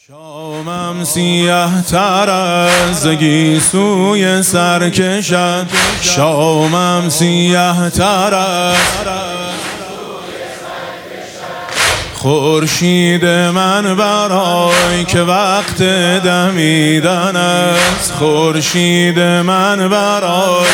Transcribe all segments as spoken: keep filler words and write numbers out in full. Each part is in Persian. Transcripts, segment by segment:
شامم سیاه تر از گیسوی سر کشد، شامم سیاه تر از خورشید من برای که وقت دمیدن است، خورشید من برای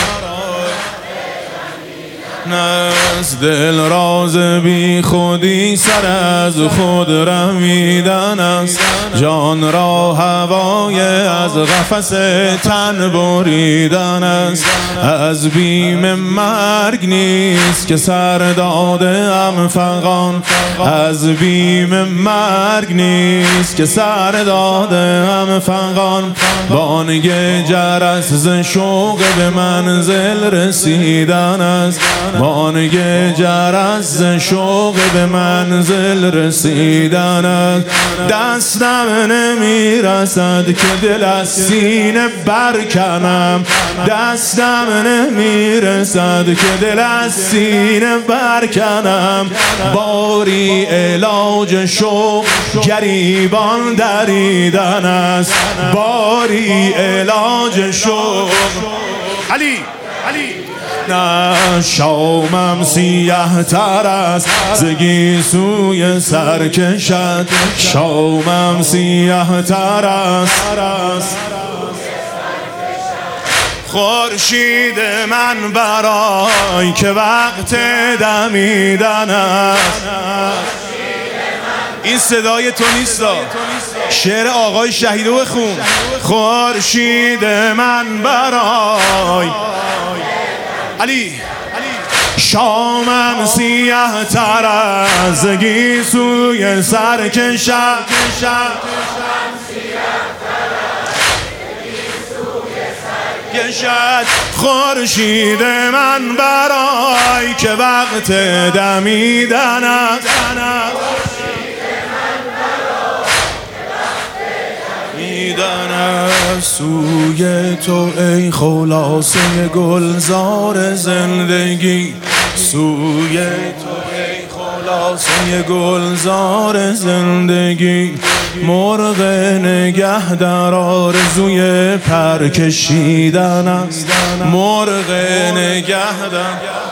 از دل راز بی خودی سر از خود رمیدن است، جان را هوای از قفس تن بریدن است. از بیم مرگ نیست که سر داده ام فغان، از بیم مرگ نیست که سر داده ام فغان. بانگ جرس ز شوق به منزل رسیدن است، بانگ جرس ز شوق به منزل رسیدن است. دستم نمیرسد که دل از سینه برکنم، دستم نمیرسد که دل از سینه برکنم. باری علاج شوق گریبان دریدن است، باری علاج شوق. علی علی نه شامم سیاه تر است ز گیسوی سر کشد، شامم سیاه تر است خورشید من برای که وقت دمیدن است. این صدای تو نیست، شعر آقای شهیدو بخون. خورشید من برای علی شامم سیاه تر از گیسوی سر کشد، کشد خورشید من برای که وقت دمیدن است. سوی تو ای خلاصه گلزار زندگی، سوی تو ای خلاصه گلزار زندگی. مرغ نگه در آرزوی پر کشیدن است، مرغ نگه در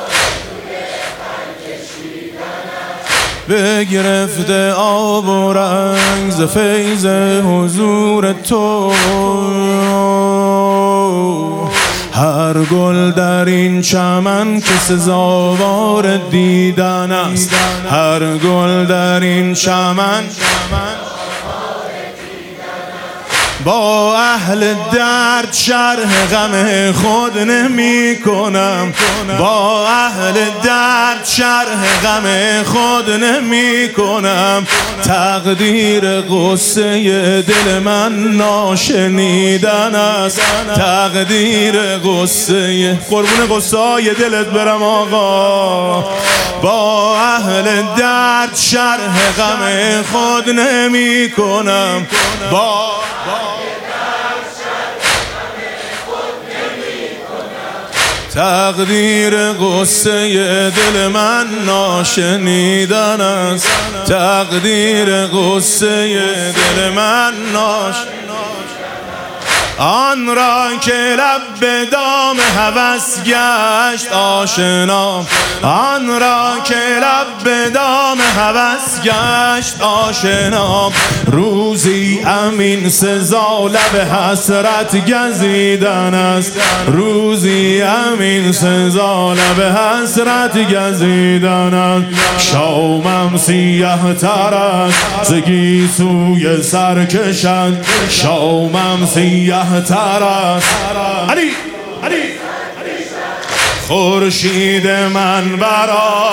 بگرفته آب و رنگ ز فیض حضور تو. هر گل در این چمن که سزاوار دیدن است، هر گل در این چمن با اهل درد شرح غم خود نمی کنم، با اهل درد شرح غم خود نمی کنم. تقدیر قصه دل من ناشنیدن است، تقدیر قصه قربون قصه های دلت برم آقا. با اهل درد شرح غم خود نمی کنم، با تقدیر قصه دل من ناشنیدن است، تقدیر قصه دل من ناشنیدن. آن را که لب به دام هوس گشت آشنا، آن را که لب به دام هوس گشت آشنا. روزی امین سزا لب حسرت گزیدن است، روزی امین سزا لب حسرت گزیدن است. شامم سیاه تر است ز گیسوی سر کشد، شامم سیاه تر است علی علی خورشید من برای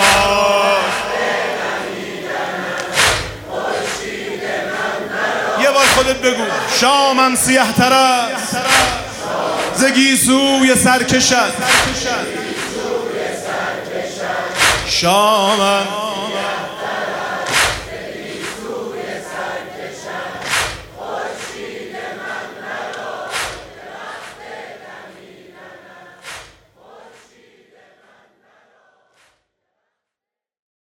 یه بار خودت بگو. شامم سیاه تر است ز گیسوی سر کشد، شامم